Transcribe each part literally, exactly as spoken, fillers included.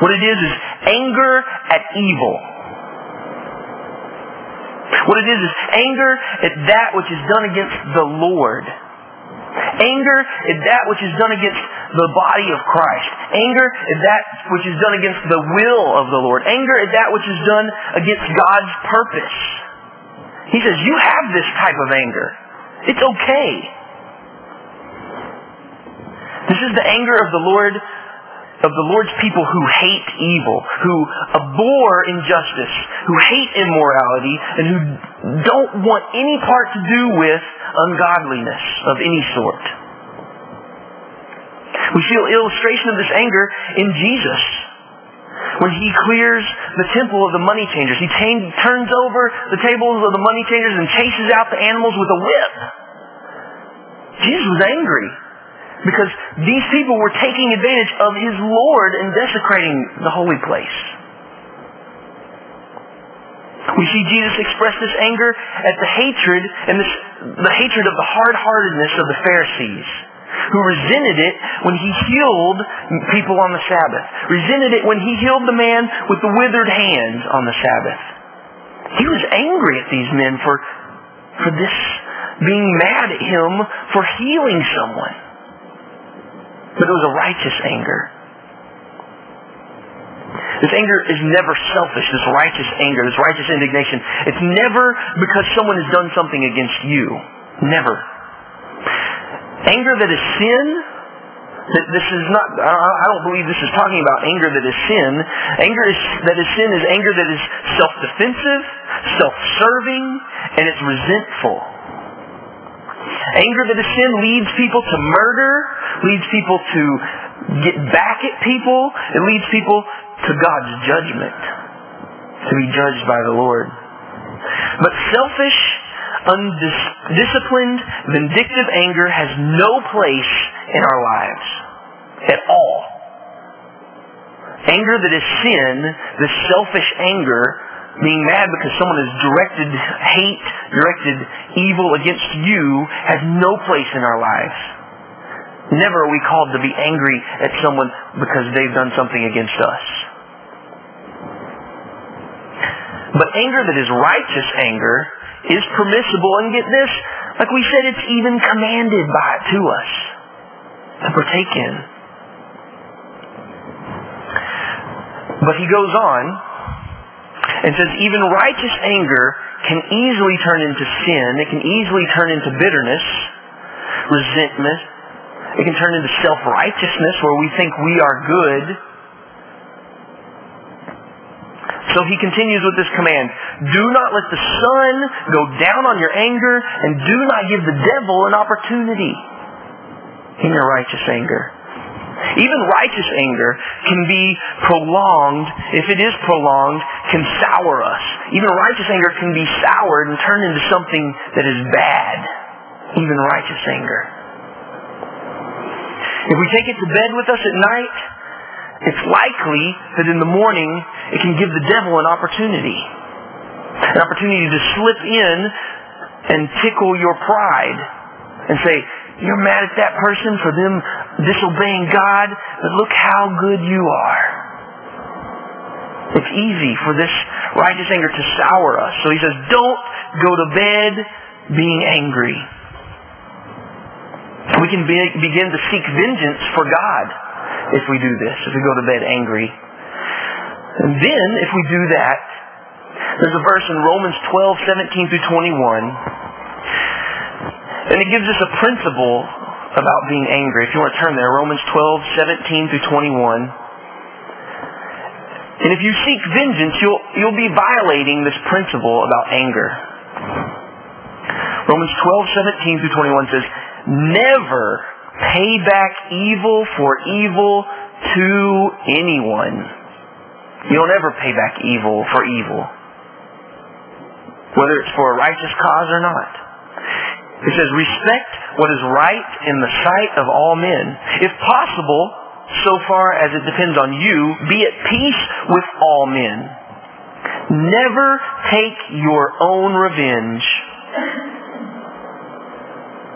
What it is is anger at evil. What it is is anger at that which is done against the Lord. Anger at that which is done against the body of Christ. Anger at that which is done against the will of the Lord. Anger at that which is done against God's purpose. He says, you have this type of anger. It's okay. This is the anger of the Lord, of the Lord's people who hate evil, who abhor injustice, who hate immorality, and who don't want any part to do with ungodliness of any sort. We see an illustration of this anger in Jesus. When He clears the temple of the money changers, He t- turns over the tables of the money changers and chases out the animals with a whip. Jesus was angry because these people were taking advantage of His Lord and desecrating the holy place. We see Jesus express this anger at the hatred and this, the hatred of the hard-heartedness of the Pharisees, who resented it when He healed people on the Sabbath. Resented it when He healed the man with the withered hand on the Sabbath. He was angry at these men for, for this, being mad at Him for healing someone. But it was a righteous anger. This anger is never selfish, this righteous anger, this righteous indignation. It's never because someone has done something against you. Never. Anger that is sin, that this is not, I don't believe this is talking about anger that is sin. Anger is, that is sin is anger that is self-defensive, self-serving, and it's resentful. Anger that is sin leads people to murder, leads people to get back at people, it leads people to God's judgment, to be judged by the Lord. But selfish, undisciplined, vindictive anger has no place in our lives at all. Anger that is sin, this selfish anger, being mad because someone has directed hate, directed evil against you, has no place in our lives. Never are we called to be angry at someone because they've done something against us. But anger that is righteous anger is permissible, and get this, like we said, it's even commanded by to us to partake in. But he goes on and says even righteous anger can easily turn into sin. It can easily turn into bitterness, resentment. It can turn into self-righteousness where we think we are good. So he continues with this command. Do not let the sun go down on your anger, and do not give the devil an opportunity in your righteous anger. Even righteous anger can be prolonged. If it is prolonged, can sour us. Even righteous anger can be soured and turn into something that is bad. Even righteous anger. If we take it to bed with us at night, it's likely that in the morning it can give the devil an opportunity. An opportunity to slip in and tickle your pride and say, you're mad at that person for them disobeying God, but look how good you are. It's easy for this righteous anger to sour us. So he says, don't go to bed being angry. We can be, begin to seek vengeance for God if we do this, if we go to bed angry. And then, if we do that, there's a verse in Romans twelve, seventeen through twenty-one, and it gives us a principle about being angry. If you want to turn there, Romans twelve, seventeen through twenty-one. And if you seek vengeance, you'll, you'll be violating this principle about anger. Romans twelve, seventeen through twenty-one says, never pay back evil for evil to anyone. You don't ever pay back evil for evil, whether it's for a righteous cause or not. It says, respect what is right in the sight of all men. If possible, so far as it depends on you, be at peace with all men. Never take your own revenge,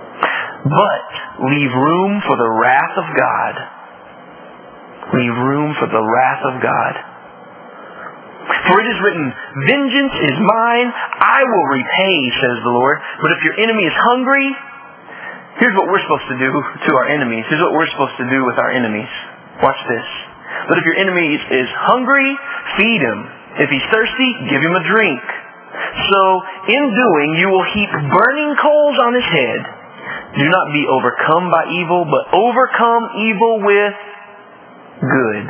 but leave room for the wrath of God. Leave room for the wrath of God. For it is written, vengeance is mine, I will repay, says the Lord. But if your enemy is hungry, here's what we're supposed to do to our enemies. Here's what we're supposed to do with our enemies. Watch this. But if your enemy is hungry, feed him. If he's thirsty, give him a drink. So, in doing, you will heap burning coals on his head. Do not be overcome by evil, but overcome evil with good.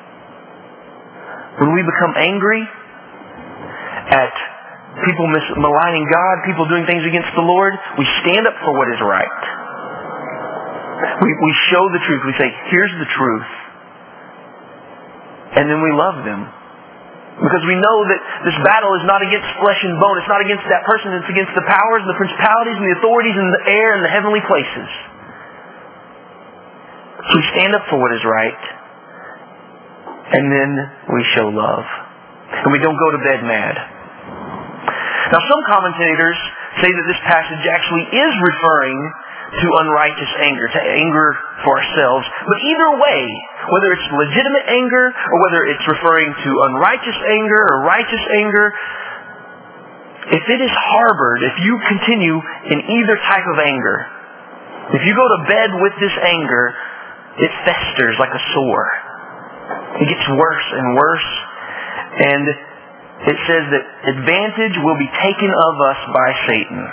When we become angry at people mis- maligning God, people doing things against the Lord, we stand up for what is right. We, we show the truth. We say, here's the truth. And then we love them. Because we know that this battle is not against flesh and bone. It's not against that person. It's against the powers and the principalities and the authorities in the air and the heavenly places. So we stand up for what is right. And then we show love. And we don't go to bed mad. Now some commentators say that this passage actually is referring to unrighteous anger, to anger for ourselves. But either way, whether it's legitimate anger or whether it's referring to unrighteous anger or righteous anger, if it is harbored, if you continue in either type of anger, if you go to bed with this anger, it festers like a sore. It gets worse and worse. And it says that advantage will be taken of us by Satan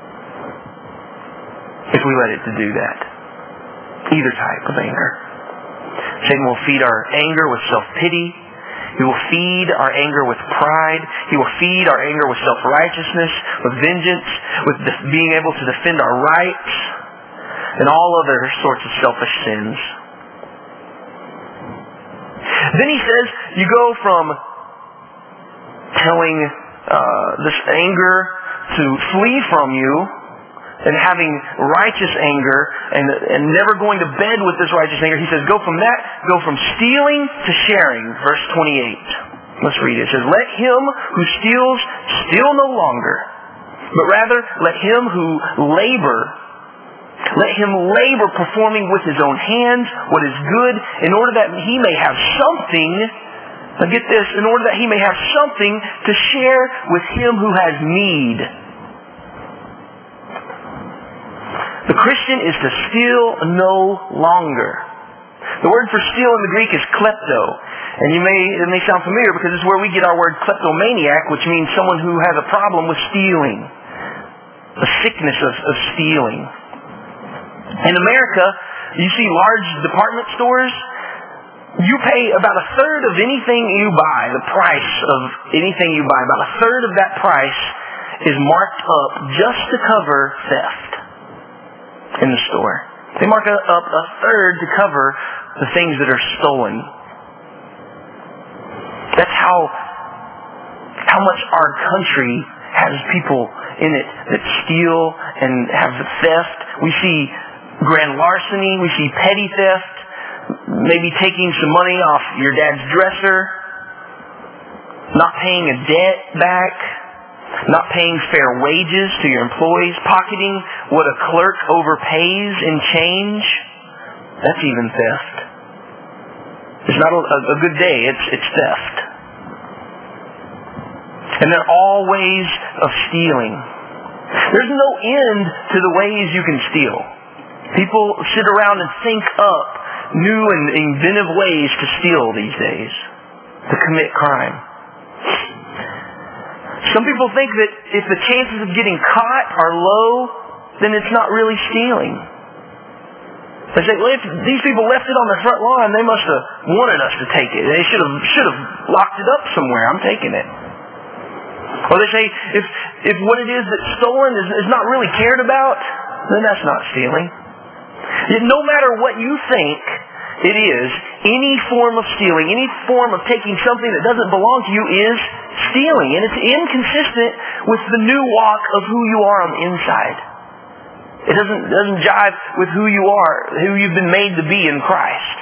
if we let it to do that. Either type of anger. Satan will feed our anger with self-pity. He will feed our anger with pride. He will feed our anger with self-righteousness, with vengeance, with de- being able to defend our rights, and all other sorts of selfish sins. Then he says, you go from telling uh, this anger to flee from you, and having righteous anger, and, and never going to bed with this righteous anger. He says, go from that, go from stealing to sharing. Verse twenty-eight. Let's read it. It says, let him who steals steal no longer, but rather let him who labor, let him labor performing with his own hands what is good, in order that he may have something, now get this, in order that he may have something to share with him who has need. The Christian is to steal no longer. The word for steal in the Greek is klepto. And you may, it may sound familiar because it's where we get our word kleptomaniac, which means someone who has a problem with stealing. A sickness of, of stealing. In America, you see large department stores. You pay about a third of anything you buy, the price of anything you buy, about a third of that price is marked up just to cover theft in the store. They mark up a third to cover the things that are stolen. That's how how much our country has people in it that steal and have theft. We see grand larceny, we see petty theft, maybe taking some money off your dad's dresser, not paying a debt back, not paying fair wages to your employees, pocketing what a clerk overpays in change. That's even theft. It's not a, a good day, it's, it's theft. And there are all ways of stealing. There's no end to the ways you can steal. People sit around and think up new and inventive ways to steal these days, to commit crime. Some people think that if the chances of getting caught are low, then it's not really stealing. They say, well, if these people left it on the front lawn, they must have wanted us to take it. They should have should have locked it up somewhere. I'm taking it. Or they say, if if what it is that's stolen is, is not really cared about, then that's not stealing. Yet no matter what you think it is, any form of stealing, any form of taking something that doesn't belong to you is stealing. And it's inconsistent with the new walk of who you are on the inside. It doesn't, doesn't jive with who you are, who you've been made to be in Christ.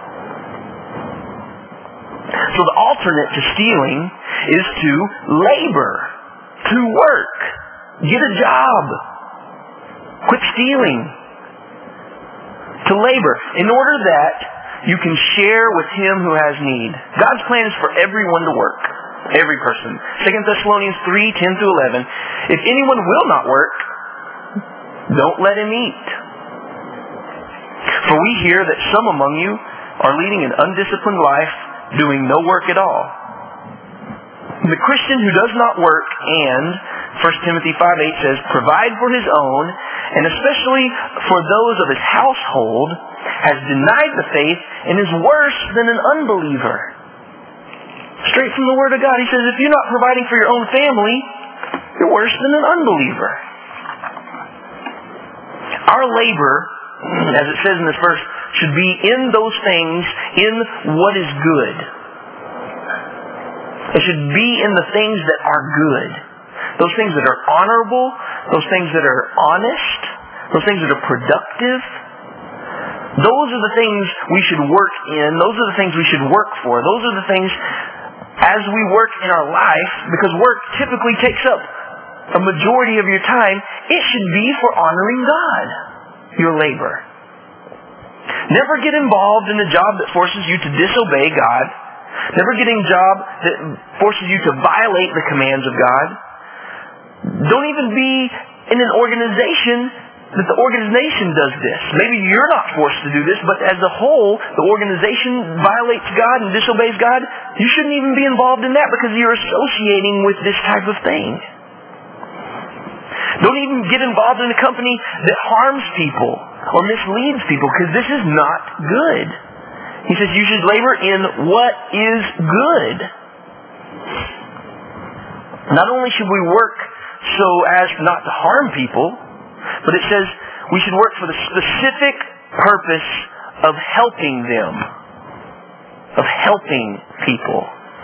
So the alternate to stealing is to labor, to work, get a job, quit stealing, to labor, in order that you can share with him who has need. God's plan is for everyone to work. Every person. Second Thessalonians three, ten through eleven. If anyone will not work, don't let him eat. For we hear that some among you are leading an undisciplined life, doing no work at all. The Christian who does not work and, First Timothy five eight says, provide for his own, and especially for those of his household, has denied the faith and is worse than an unbeliever. Straight from the Word of God, he says, if you're not providing for your own family, you're worse than an unbeliever. Our labor, as it says in this verse, should be in those things, in what is good. It should be in the things that are good. Those things that are honorable, those things that are honest, those things that are productive. Those are the things we should work in. Those are the things we should work for. Those are the things as we work in our life, because work typically takes up a majority of your time, it should be for honoring God, your labor. Never get involved in a job that forces you to disobey God. Never get in a job that forces you to violate the commands of God. Don't even be in an organization that the organization does this. Maybe you're not forced to do this, but as a whole, the organization violates God and disobeys God. You shouldn't even be involved in that because you're associating with this type of thing. Don't even get involved in a company that harms people or misleads people, because this is not good. He says you should labor in what is good. Not only should we work so as not to harm people, but it says we should work for the specific purpose of helping them, of helping people.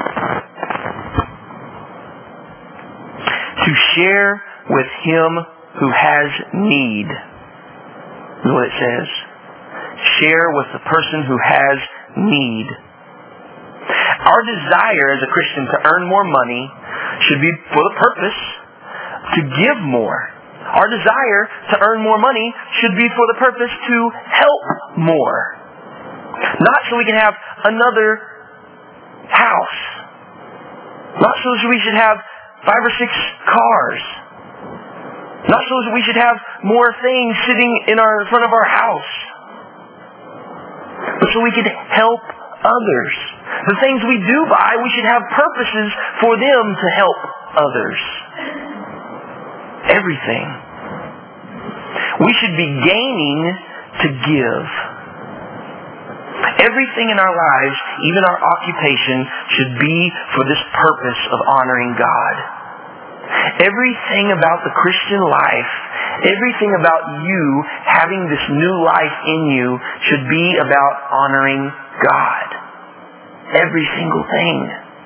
To share with him who has need, is what it says. Share with the person who has need. Our desire as a Christian to earn more money should be for the purpose to give more. Our desire to earn more money should be for the purpose to help more. Not so we can have another house. Not so we should have five or six cars. Not so we should have more things sitting in our in front of our house. But so we can help others. The things we do buy, we should have purposes for them to help others. Everything. We should be gaining to give. Everything in our lives, even our occupation, should be for this purpose of honoring God. Everything about the Christian life, everything about you having this new life in you should be about honoring God. Every single thing.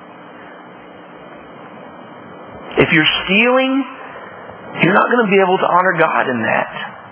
If you're stealing, you're not going to be able to honor God in that.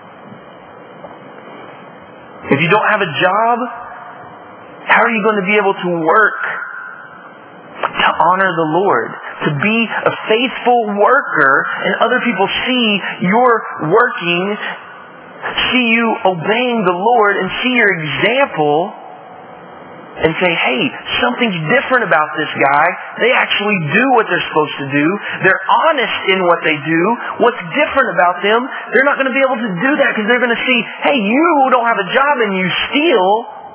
If you don't have a job, how are you going to be able to work to honor the Lord? To be a faithful worker and other people see you're working, see you obeying the Lord and see your example and say, hey, something's different about this guy. They actually do what they're supposed to do. They're honest in what they do. What's different about them? They're not going to be able to do that because they're going to see, hey, you don't have a job and you steal.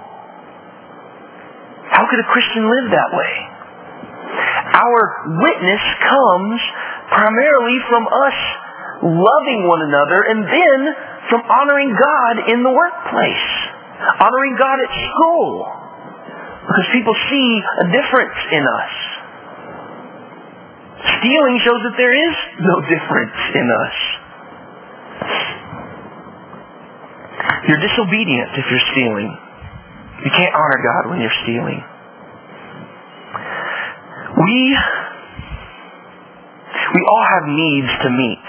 How could a Christian live that way? Our witness comes primarily from us loving one another and then from honoring God in the workplace. Honoring God at school. Because people see a difference in us. Stealing shows that there is no difference in us. You're disobedient if you're stealing. You can't honor God when you're stealing. We, we all have needs to meet.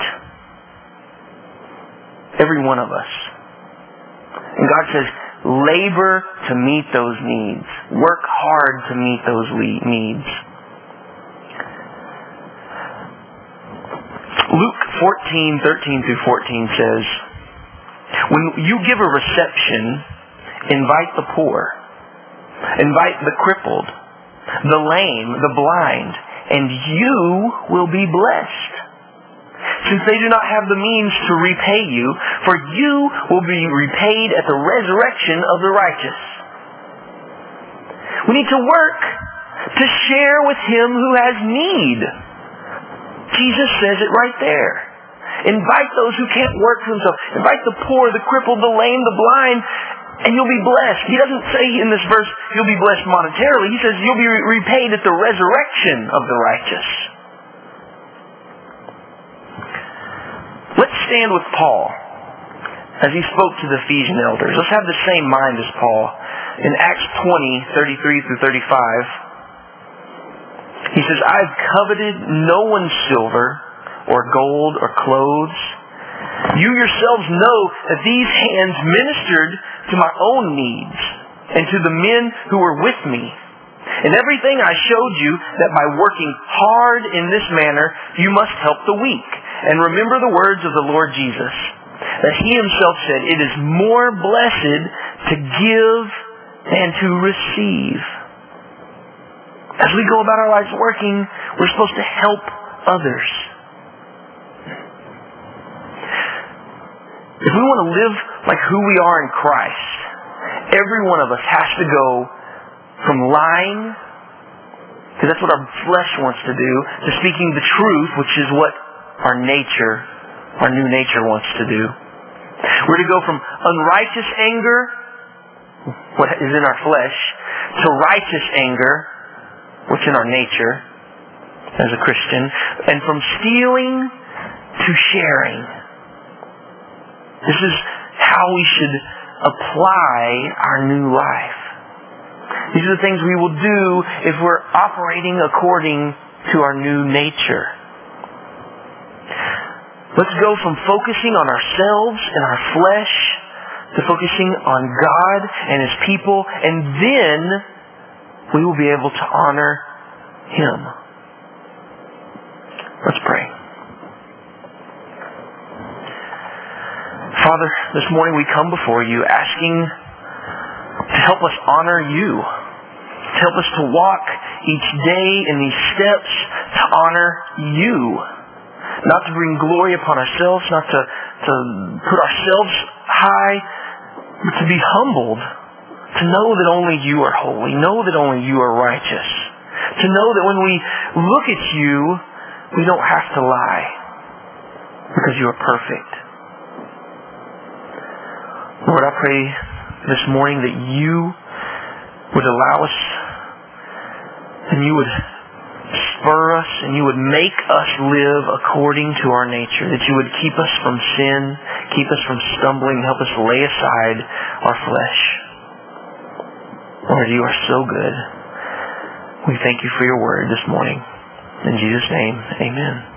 Every one of us. And God says, labor to meet those needs. Work hard to meet those needs. Luke fourteen, thirteen through fourteen says, when you give a reception, invite the poor, Invite the crippled, the lame, the blind, and you will be blessed. Since they do not have the means to repay you, for you will be repaid at the resurrection of the righteous. We need to work to share with him who has need. Jesus says it right there. Invite those who can't work for themselves. Invite the poor, the crippled, the lame, the blind, and you'll be blessed. He doesn't say in this verse, you'll be blessed monetarily. He says you'll be repaid at the resurrection of the righteous. Let's stand with Paul as he spoke to the Ephesian elders. Let's have the same mind as Paul. In Acts twenty, thirty-three through thirty-five, he says, I've coveted no one's silver or gold or clothes. You yourselves know that these hands ministered to my own needs and to the men who were with me. In everything I showed you that by working hard in this manner, you must help the weak. And remember the words of the Lord Jesus, that he himself said, it is more blessed to give than to receive. As we go about our lives working, we're supposed to help others. If we want to live like who we are in Christ, every one of us has to go from lying, because that's what our flesh wants to do, to speaking the truth, which is what our nature, our new nature wants to do. We're to go from unrighteous anger, what is in our flesh, to righteous anger, what's in our nature as a Christian, and from stealing to sharing. This is how we should apply our new life. These are the things we will do if we're operating according to our new nature. Let's go from focusing on ourselves and our flesh to focusing on God and His people, and then we will be able to honor Him. Let's pray. Father, this morning we come before you asking to help us honor you, to help us to walk each day in these steps to honor you, not to bring glory upon ourselves, not to, to put ourselves high, but to be humbled, to know that only you are holy, know that only you are righteous, to know that when we look at you, we don't have to lie because you are perfect. Lord, I pray this morning that you would allow us and you would spur us and you would make us live according to our nature, that you would keep us from sin, keep us from stumbling, help us lay aside our flesh. Lord, you are so good. We thank you for your word this morning. In Jesus' name, amen.